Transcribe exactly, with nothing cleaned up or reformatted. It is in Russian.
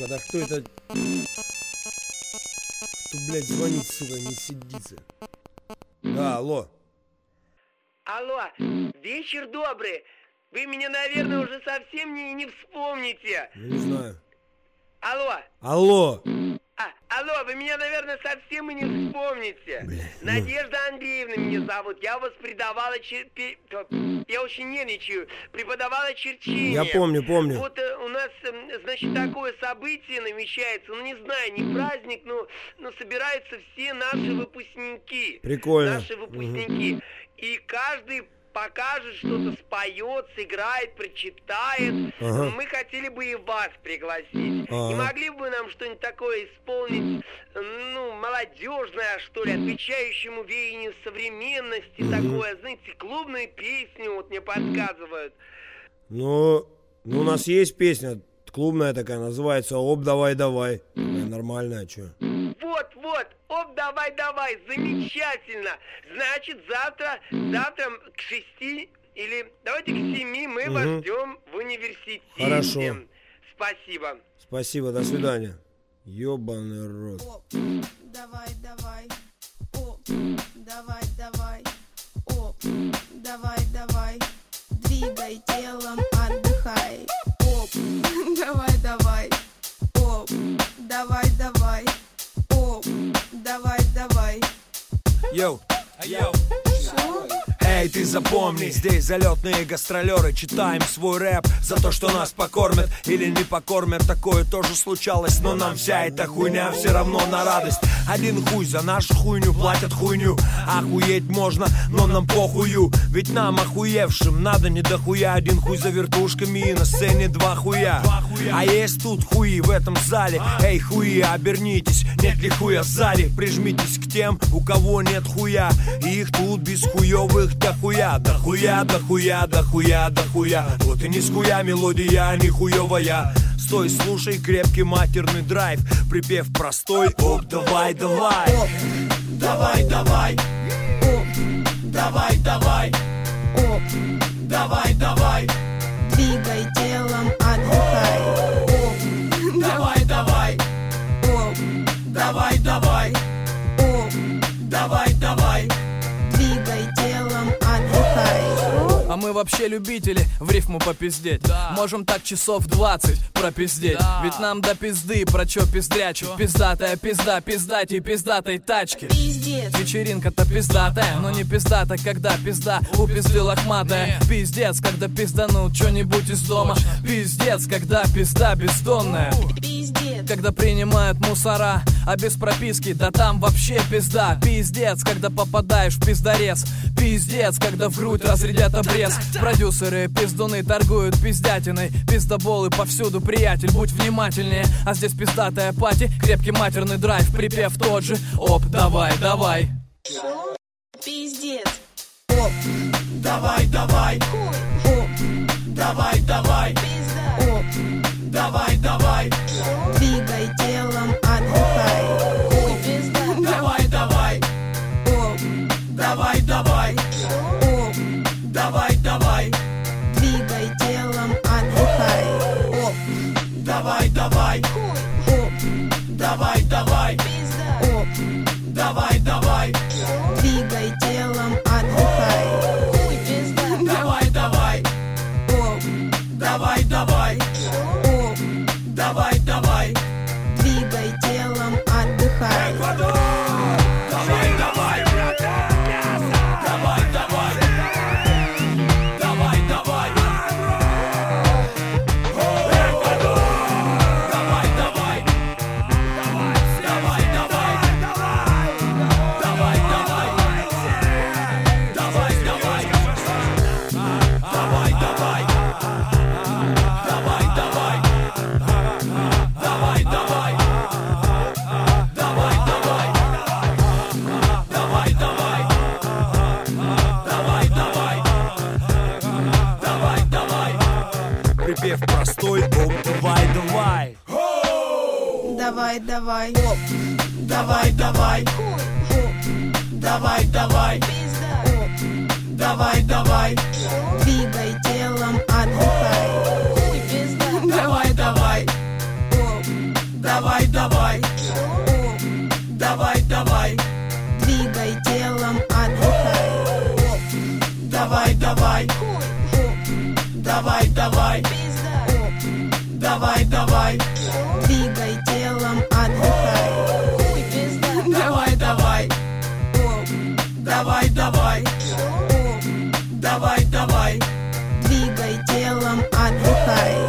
да кто это? Кто, блядь, звонит, сука, не сидится. Да, алло. Алло, вечер добрый. Вы меня, наверное, уже совсем не, не вспомните. Ну, не знаю. Алло. Алло. А, алло, вы меня, наверное, совсем и не вспомните. Бля, ну. Надежда Андреевна меня зовут. Я вас преподавала чер... Я очень нервничаю. Преподавала черчение. Я помню, помню. Вот э, у нас, э, значит, такое событие намечается. Ну, не знаю, не праздник, но, но собираются все наши выпускники. Прикольно. Наши выпускники. Угу. И каждый покажет, что-то споет, сыграет, прочитает. Ага. Мы хотели бы и вас пригласить. Ага. Не могли бы вы нам что-нибудь такое исполнить, ну, молодежное, что ли, отвечающему веянию современности, угу. такое, знаете, клубную песню, вот мне подсказывают. Ну, ну, у нас есть песня клубная такая, называется «Оп, давай, давай». Такая нормальная, что? Вот, вот, оп, давай, давай, замечательно. Значит, завтра, завтра к шести или давайте к семи мы угу. вас ждем в университете. Хорошо. Спасибо. Спасибо, до свидания. Ёбаный рот. Оп, давай, давай. Оп, давай, давай. Оп, давай, давай. Двигай телом, отдыхай. Оп, давай, давай. Оп, давай, давай. Оп, давай, давай. Йоу, йоу. Что? Эй, ты запомни, здесь залетные гастролеры. Читаем свой рэп за то, что нас покормят или не покормят. Такое тоже случалось, но нам вся эта хуйня все равно на радость. Один хуй за нашу хуйню платят хуйню. Охуеть можно, но нам похую. Ведь нам охуевшим надо не дохуя. Один хуй за вертушками и на сцене два хуя. А есть тут хуи в этом зале. Эй, хуи, обернитесь, нет ли хуя сзади? Прижмитесь к тем, у кого нет хуя. И их тут без хуевых дохуя, дохуя, дохуя, дохуя, дохуя. Вот и не с хуя мелодия, не хуевая. Стой, слушай крепкий матерный драйв. Припев простой, оп, давай, давай. Оп, давай, давай. Оп, давай, давай. Оп, давай, давай. Двигай телом, отдыхай. Оп, давай, давай. Оп, давай, давай. Оп, давай, давай. Двигай телом, отдыхай. А мы вообще любители в рифму попиздеть, да. Можем так часов двадцать пропиздеть, да. Ведь нам до пизды про чё пиздрячу. Пиздатая пизда, пиздатей пиздатой тачки. Пиздец. Вечеринка-то пиздатая, но не пиздата, когда пизда у пизды лохматая. Пиздец, когда пизданут чё-нибудь из дома. Пиздец, когда пизда бездонная. Пиздец. Когда принимают мусора, а без прописки, да там вообще пизда. Пиздец, когда попадаешь в пиздорез. Пиздец, когда в грудь разрядят обрез. Продюсеры пиздуны торгуют пиздятиной. Пиздоболы повсюду, приятель, будь внимательнее. А здесь пиздатая пати, крепкий матерный драйв. Припев тот же, оп, давай, давай. Что? Пиздец. Оп, давай, давай. Хуй. Оп, давай, давай. Пизда. Оп, давай, давай. Двигай телом, отдыхай. Хуй, пизда. Давай, давай. Оп, давай, давай. Оп, давай, давай. Двигай телом, отдыхай. Оп, давай, давай. Хуй. Оп, давай, давай. Пизда. Оп, давай, давай. Двигай телом, отдыхай. Хуй, пизда. Давай, давай. Оп, давай, давай. Оп, давай, давай. Двигай телом, отдыхай. Эквадор! Давай, давай. Давай, давай. Давай, давай. Эквадор! Давай, давай. Давай, давай. Давай, давай. Давай, давай. Давай, давай. Давай, давай. Давай, давай. Давай, давай. Давай, давай. Давай, давай. Давай, давай. Припев простой, оп, давай, давай. Давай, давай. Оп, давай, давай. Хуй. Оп, Давай, давай. пизда. Оп, Давай, давай. двигай телом, отдыхай. Хуй, пизда. Давай, давай. Оп, Давай, давай, Оп, давай, давай, двигай телом, отдыхай. Оп, давай, давай, хуй, оп, давай, давай, пизда. Оп, давай, давай, двигай телом, отдыхай. Хуй, пизда. давай, давай, Оп, давай, давай, оп, давай, давай. двигай телом, отдыхай.